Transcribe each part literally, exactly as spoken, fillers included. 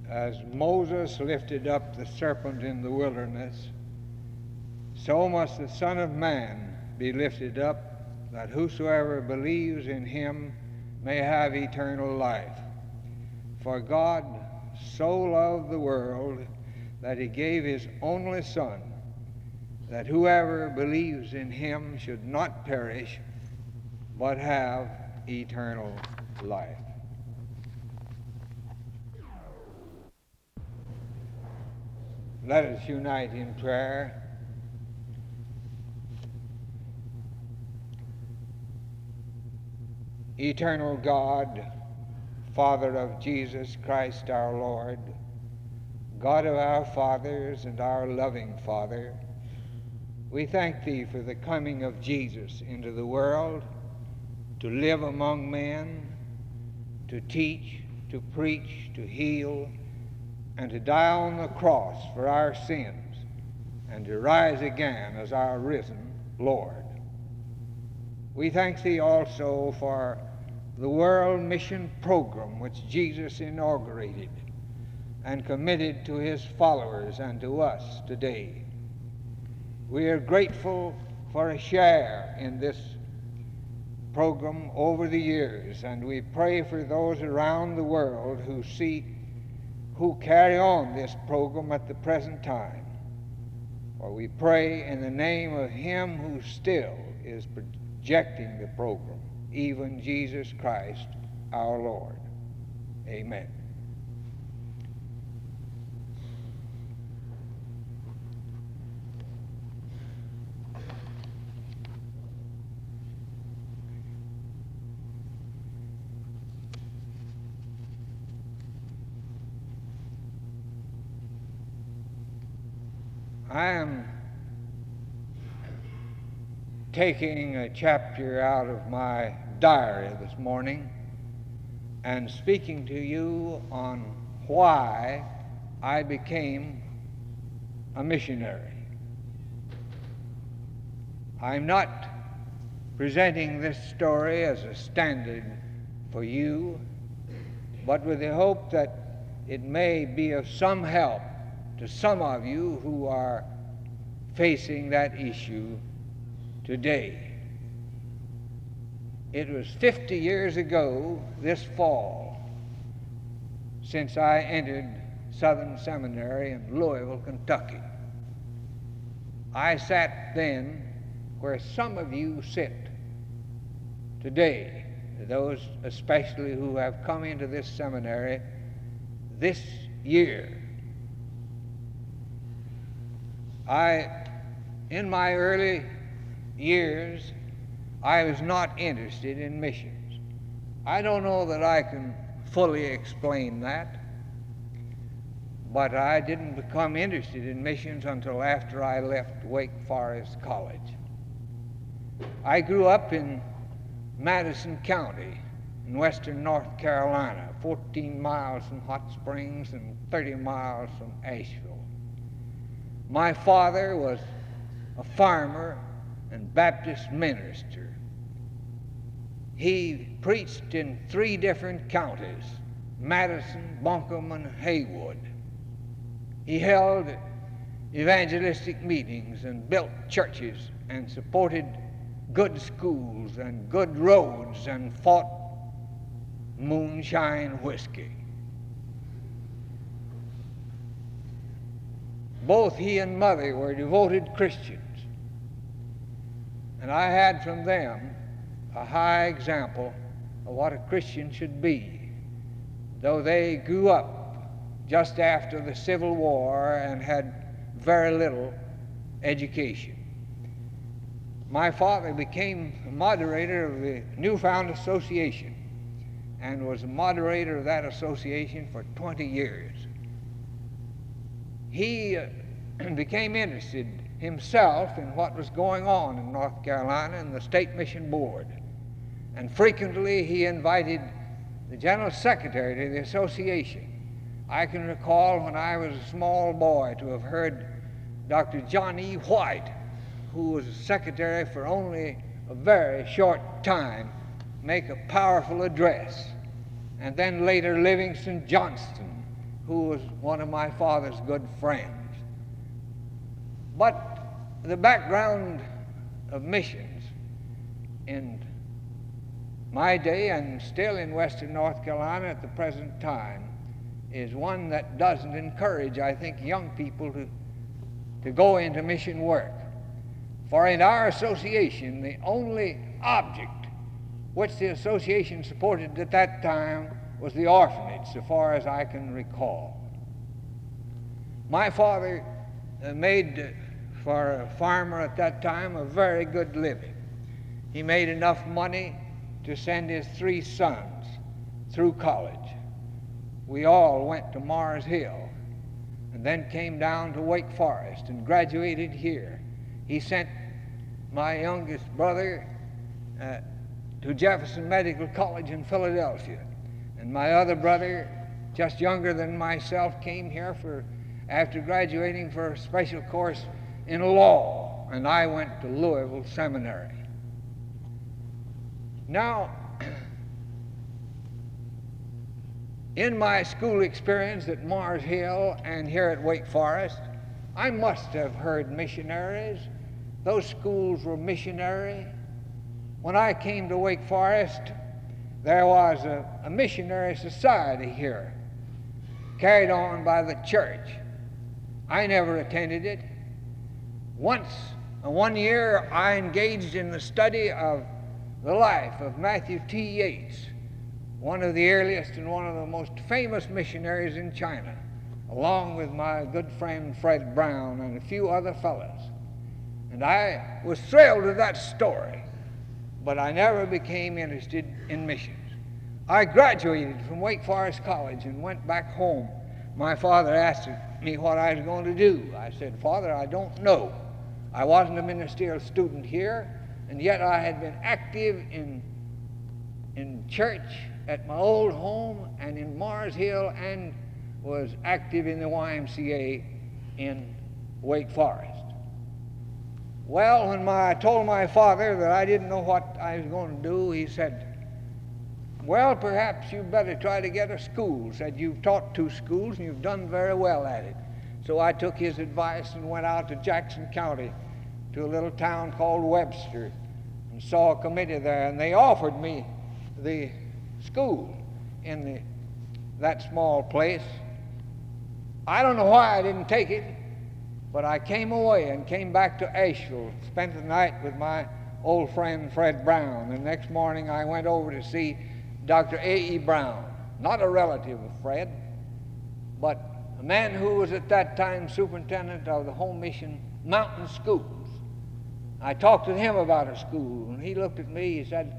As Moses lifted up the serpent in the wilderness, so must the Son of Man be lifted up, that whosoever believes in him may have eternal life. For God so loved the world that he gave his only Son, that whoever believes in him should not perish, but have eternal life. Let us unite in prayer. Eternal God, Father of Jesus Christ our Lord, God of our fathers and our loving Father, we thank Thee for the coming of Jesus into the world to live among men, to teach, to preach, to heal, and to die on the cross for our sins, and to rise again as our risen Lord. We thank Thee also for the World Mission Program which Jesus inaugurated and committed to His followers and to us today. We are grateful for a share in this program over the years, and we pray for those around the world who see, who carry on this program at the present time. For we pray in the name of Him who still is projecting the program, even Jesus Christ our Lord. Amen. I am taking a chapter out of my diary this morning and speaking to you on why I became a missionary. I'm not presenting this story as a standard for you, but with the hope that it may be of some help to some of you who are facing that issue today. It was fifty years ago this fall since I entered Southern Seminary in Louisville, Kentucky. I sat then where some of you sit today, those especially who have come into this seminary this year. I, in my early years, I was not interested in missions. I don't know that I can fully explain that, but I didn't become interested in missions until after I left Wake Forest College. I grew up in Madison County in western North Carolina, fourteen miles from Hot Springs and thirty miles from Asheville. My father was a farmer and Baptist minister. He preached in three different counties, Madison, Buncombe, and Haywood. He held evangelistic meetings and built churches and supported good schools and good roads and fought moonshine whiskey. Both he and mother were devoted Christians, and I had from them a high example of what a Christian should be, though they grew up just after the Civil War and had very little education. My father became a moderator of the Newfound Association and was a moderator of that association for twenty years. He uh, became interested himself in what was going on in North Carolina and the State Mission Board. And frequently he invited the General Secretary to the association. I can recall when I was a small boy to have heard Doctor John E. White, who was a secretary for only a very short time, make a powerful address. And then later Livingston Johnston who was one of my father's good friends. But the background of missions in my day and still in western North Carolina at the present time is one that doesn't encourage, I think, young people to, to go into mission work. For in our association, the only object which the association supported at that time was the orphanage, so far as I can recall. My father uh, made, uh, for a farmer at that time, a very good living. He made enough money to send his three sons through college. We all went to Mars Hill and then came down to Wake Forest and graduated here. He sent my youngest brother uh, to Jefferson Medical College in Philadelphia. And my other brother, just younger than myself, came here for, after graduating, for a special course in law, and I went to Louisville Seminary. Now, in my school experience at Mars Hill and here at Wake Forest, I must have heard missionaries. Those schools were missionary. When I came to Wake Forest, there was a, a missionary society here, carried on by the church. I never attended it. Once, one year, I engaged in the study of the life of Matthew T. Yates, one of the earliest and one of the most famous missionaries in China, along with my good friend Fred Brown and a few other fellows. And I was thrilled with that story, but I never became interested in missions. I graduated from Wake Forest College and went back home. My father asked me what I was going to do. I said, "Father, I don't know. I wasn't a ministerial student here, and yet I had been active in, in church at my old home and in Mars Hill, and was active in the Y M C A in Wake Forest." Well, when my, I told my father that I didn't know what I was going to do, he said, "Well, perhaps you better try to get a school." Said, "You've taught two schools and you've done very well at it." So I took his advice and went out to Jackson County to a little town called Webster and saw a committee there, and they offered me the school in the, that small place. I don't know why I didn't take it, but I came away and came back to Asheville, spent the night with my old friend Fred Brown. The next morning I went over to see Doctor A E Brown, not a relative of Fred, but a man who was at that time superintendent of the Home Mission Mountain Schools. I talked to him about a school, and he looked at me, he said,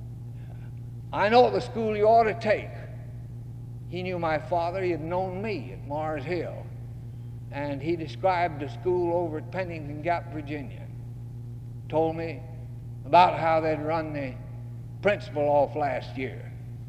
"I know the school you ought to take." He knew my father, he had known me at Mars Hill, and he described the school over at Pennington Gap, Virginia. Told me about how they'd run the principal off last year.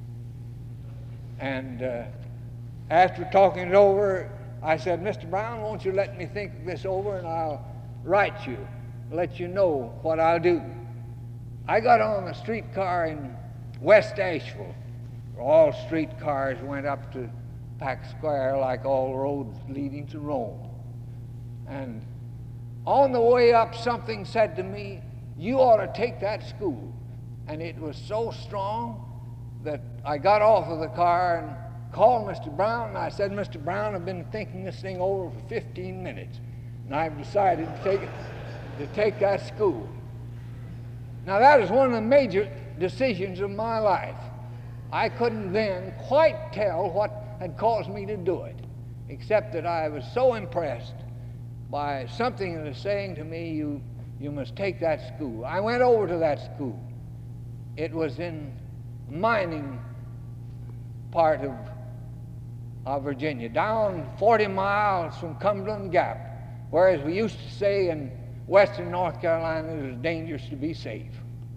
And uh, after talking it over, I said, "Mister Brown, won't you let me think this over, and I'll write you, let you know what I'll do." I got on a streetcar in West Asheville. All streetcars went up to Pack Square like all roads leading to Rome. And on the way up, something said to me, "You ought to take that school." And it was so strong that I got off of the car and called Mister Brown, and I said, "Mister Brown, I've been thinking this thing over for fifteen minutes, and I've decided to take, it, to take that school." Now that is one of the major decisions of my life. I couldn't then quite tell what had caused me to do it, except that I was so impressed by something that was saying to me, you, you must take that school. I went over to that school. It was in mining part of, of Virginia, down forty miles from Cumberland Gap, whereas we used to say in western North Carolina it was dangerous to be safe.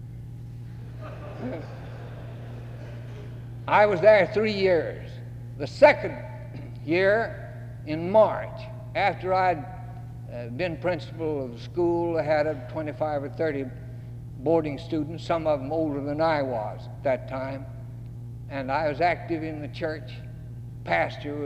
I was there three years. The second year, in March, after I'd uh, been principal of the school, I had twenty-five or thirty boarding students, some of them older than I was at that time, and I was active in the church. Pastor was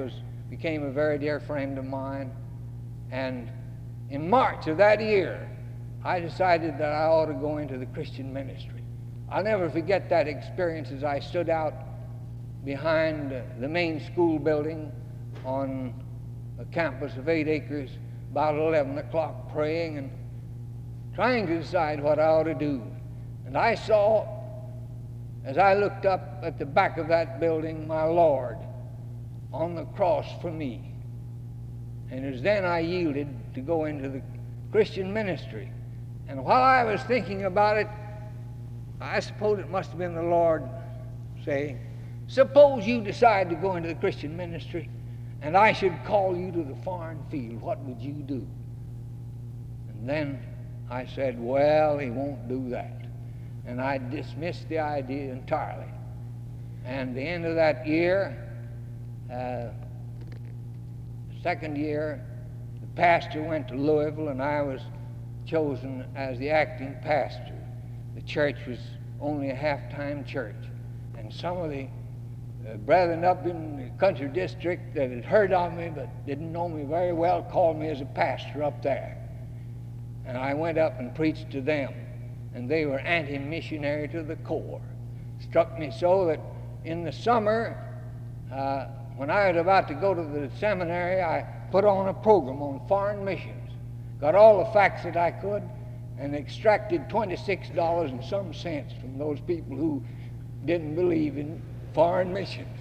became a very dear friend of mine. And in March of that year, I decided that I ought to go into the Christian ministry. I'll never forget that experience as I stood out behind the main school building on a campus of eight acres about eleven o'clock, praying and trying to decide what I ought to do. And I saw, as I looked up at the back of that building, my Lord on the cross for me. And it was then I yielded to go into the Christian ministry. And while I was thinking about it, I suppose it must have been the Lord saying, suppose you decide to go into the Christian ministry and I should call you to the foreign field, what would you do? And then I said, well, he won't do that. And I dismissed the idea entirely. And the end of that year, uh, second year, the pastor went to Louisville and I was chosen as the acting pastor. The church was only a half-time church. And some of the uh, brethren up in the country district that had heard of me but didn't know me very well called me as a pastor up there. And I went up and preached to them. And they were anti-missionary to the core. Struck me so that in the summer, uh, when I was about to go to the seminary, I put on a program on foreign missions. Got all the facts that I could and extracted twenty-six dollars and some cents from those people who didn't believe in foreign missions.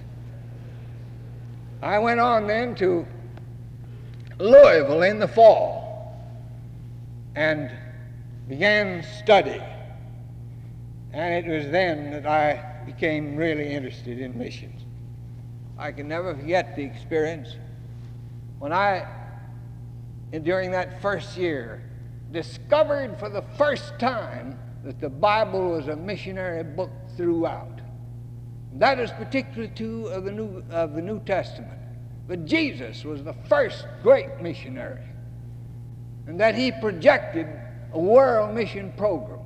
I went on then to Louisville in the fall and began study. And it was then that I became really interested in missions. I can never forget the experience when I, during that first year, discovered for the first time that the Bible was a missionary book throughout. That is particularly true of the New, of the New Testament. But Jesus was the first great missionary, and that he projected a world mission program.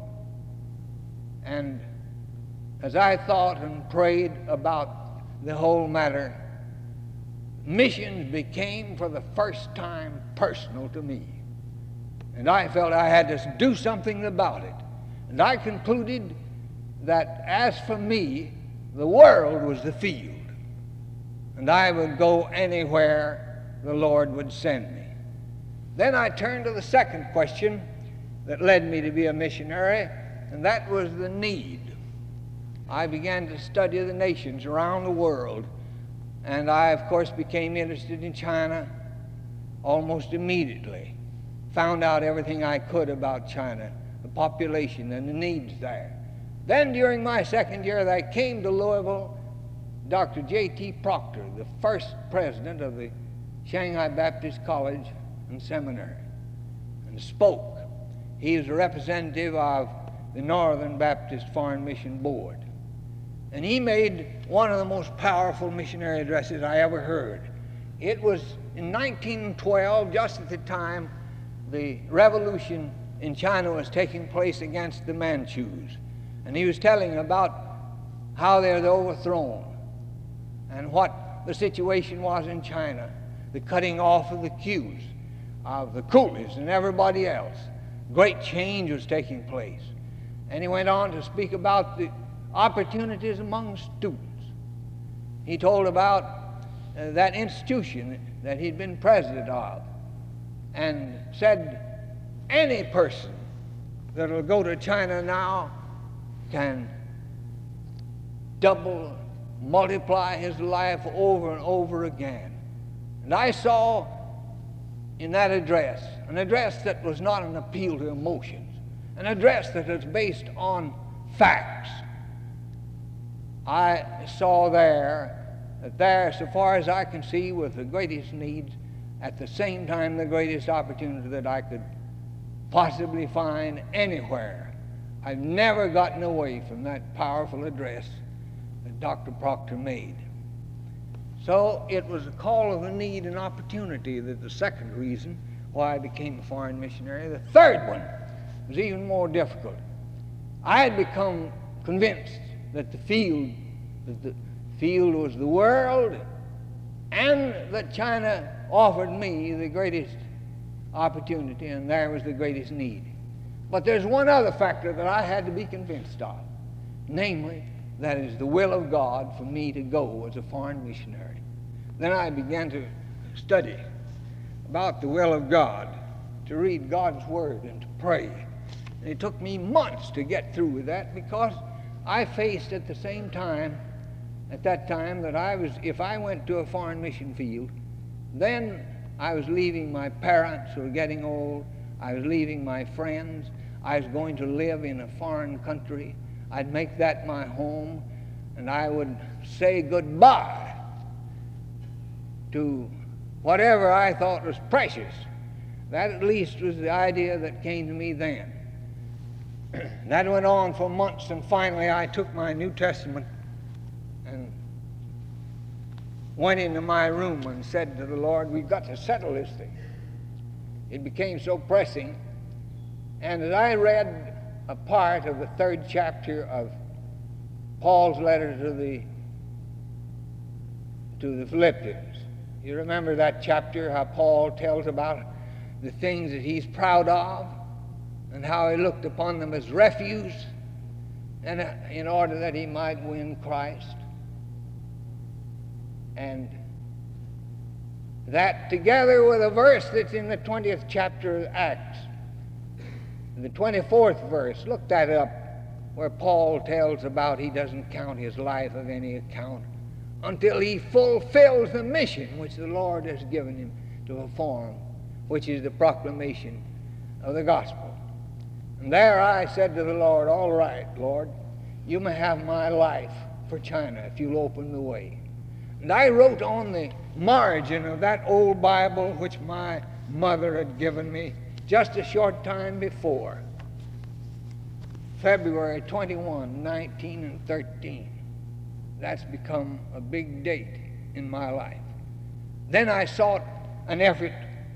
And as I thought and prayed about the whole matter, missions became for the first time personal to me. And I felt I had to do something about it. And I concluded that as for me, the world was the field. And I would go anywhere the Lord would send me. Then I turned to the second question that led me to be a missionary, and that was the need. I began to study the nations around the world, and I, of course, became interested in China almost immediately. Found out everything I could about China, the population and the needs there. Then during my second year, I came to Louisville, Doctor J T Proctor, the first president of the Shanghai Baptist College and Seminary, and spoke. He was a representative of the Northern Baptist Foreign Mission Board. And he made one of the most powerful missionary addresses I ever heard. It was in nineteen twelve, just at the time the revolution in China was taking place against the Manchus. And he was telling about how they were overthrown and what the situation was in China, the cutting off of the queues of the coolies and everybody else. Great change was taking place. And he went on to speak about the opportunities among students. He told about uh, that institution that he'd been president of, and said any person that will go to China now can double, multiply his life over and over again. And I saw in that address, an address that was not an appeal to emotions, an address that was based on facts. I saw there that there, so far as I can see, was the greatest needs, at the same time the greatest opportunity that I could possibly find anywhere. I've never gotten away from that powerful address that Doctor Proctor made. So it was a call of a need and opportunity that the second reason why I became a foreign missionary. The third one was even more difficult. I had become convinced that the field, that the field was the world, and that China offered me the greatest opportunity, and there was the greatest need. But there's one other factor that I had to be convinced of, namely, that is the will of God for me to go as a foreign missionary. Then I began to study about the will of God, to read God's Word and to pray. And it took me months to get through with that, because I faced at the same time, at that time, that I was, if I went to a foreign mission field, then I was leaving my parents who were getting old, I was leaving my friends, I was going to live in a foreign country. I'd make that my home, and I would say goodbye to whatever I thought was precious. That at least was the idea that came to me then. That went on for months, and finally I took my New Testament and went into my room and said to the Lord, we've got to settle this thing. It became so pressing. And as I read a part of the third chapter of Paul's letter to the to the Philippians, you remember that chapter, how Paul tells about the things that he's proud of and how he looked upon them as refuse, and in order that he might win Christ. And that, together with a verse that's in the twentieth chapter of Acts, the twenty-fourth verse, look that up, where Paul tells about he doesn't count his life of any account until he fulfills the mission which the Lord has given him to perform, which is the proclamation of the gospel. And there I said to the Lord, all right, Lord, you may have my life for China if you'll open the way. And I wrote on the margin of that old Bible which my mother had given me just a short time before, February twenty-first, nineteen thirteen. That's become a big date in my life. Then I sought an effort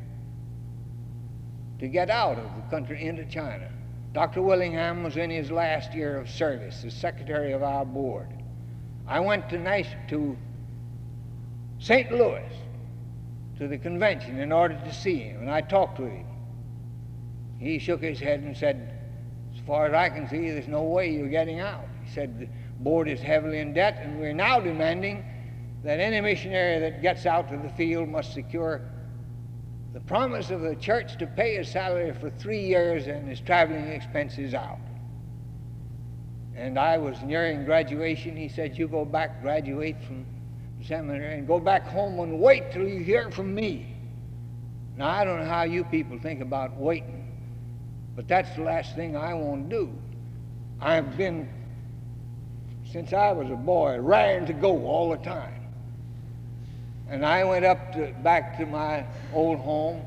to get out of the country into China. Doctor Willingham was in his last year of service as secretary of our board. I went to, nice, to Saint Louis to the convention in order to see him, and I talked with him. He shook his head and said, as far as I can see, there's no way you're getting out. He said, the board is heavily in debt, and we're now demanding that any missionary that gets out to the field must secure the promise of the church to pay his salary for three years and his traveling expenses out. And I was nearing graduation. He said, you go back, graduate from seminary, and go back home and wait till you hear from me. Now, I don't know how you people think about waiting, but that's the last thing I want to do. I've been, since I was a boy, raring to go all the time. And I went up to, back to my old home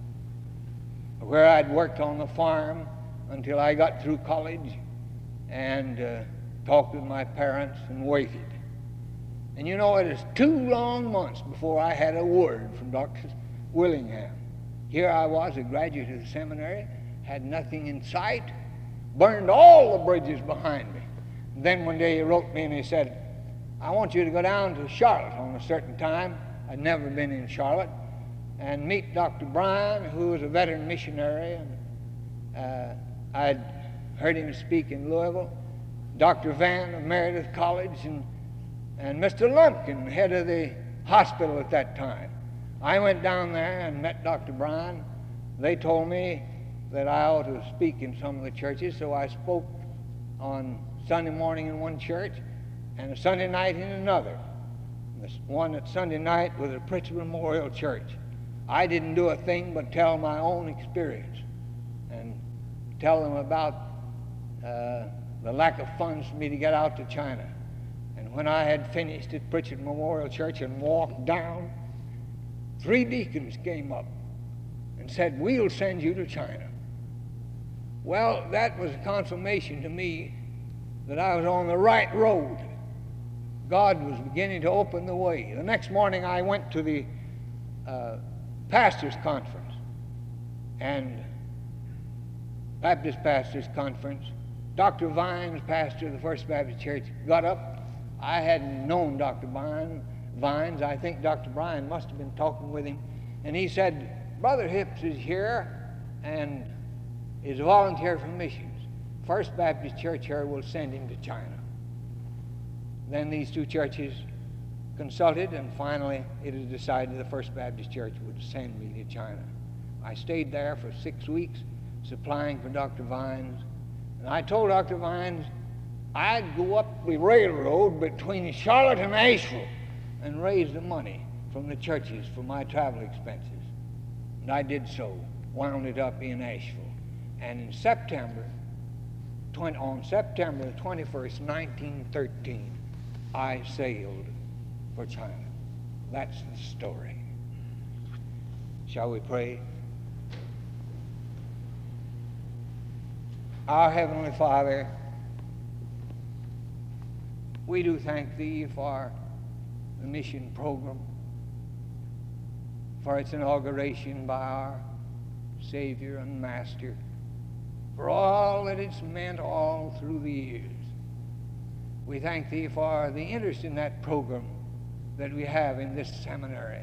where I'd worked on the farm until I got through college, and uh, talked with my parents and waited. And you know, it was two long months before I had a word from Doctor Willingham. Here I was, a graduate of the seminary, had nothing in sight, burned all the bridges behind me. And then one day he wrote me and he said, I want you to go down to Charlotte on a certain time. I'd never been in Charlotte, and meet Doctor Bryan, who was a veteran missionary, and uh, I'd heard him speak in Louisville, Doctor Vann of Meredith College, and, and Mister Lumpkin, head of the hospital at that time. I went down there and met Doctor Bryan. They told me that I ought to speak in some of the churches, so I spoke on Sunday morning in one church and a Sunday night in another. The one at Sunday night was at Pritchard Memorial Church. I didn't do a thing but tell my own experience and tell them about uh, the lack of funds for me to get out to China. And when I had finished at Pritchard Memorial Church and walked down, three deacons came up and said, we'll send you to China. Well, that was a confirmation to me that I was on the right road. God was beginning to open the way. The next morning I went to the uh, pastors' conference, and Baptist pastors' conference. Doctor Vines, pastor of the First Baptist Church, got up. I hadn't known Doctor Vine, Vines. I think Doctor Bryan must have been talking with him, and he said, Brother Hipps is here and is a volunteer for missions. First Baptist Church here will send him to China. Then these two churches consulted, and finally it was decided the First Baptist Church would send me to China. I stayed there for six weeks supplying for Doctor Vines, and I told Doctor Vines I'd go up the railroad between Charlotte and Asheville and raise the money from the churches for my travel expenses. And I did so, wound it up in Asheville. And in September, on September the twenty-first, nineteen thirteen, I sailed for China. That's the story. Shall we pray? Our Heavenly Father, we do thank Thee for the mission program, for its inauguration by our Savior and Master, for all that it's meant all through the years. We thank Thee for the interest in that program that we have in this seminary.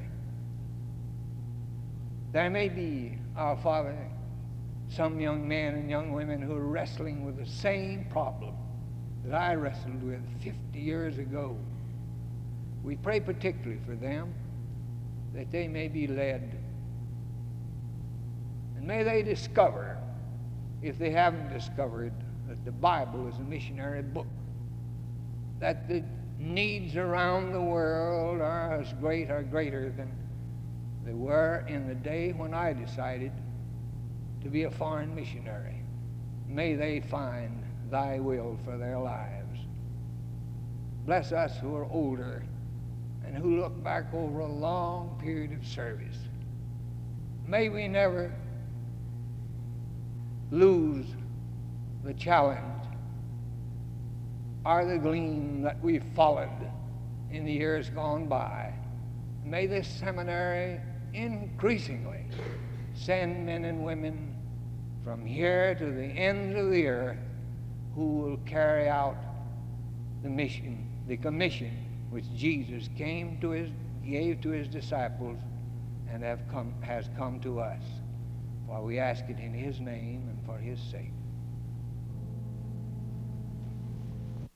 There may be, our Father, some young men and young women who are wrestling with the same problem that I wrestled with fifty years ago. We pray particularly for them, that they may be led. And may they discover, if they haven't discovered, that the Bible is a missionary book, that the needs around the world are as great or greater than they were in the day when I decided to be a foreign missionary. May they find Thy will for their lives. Bless us who are older and who look back over a long period of service. May we never lose the challenge or the gleam that we've followed in the years gone by. May this seminary increasingly send men and women from here to the ends of the earth who will carry out the mission, the commission which Jesus came to his, gave to his disciples and have come, has come to us. For we ask it in his name and for his sake.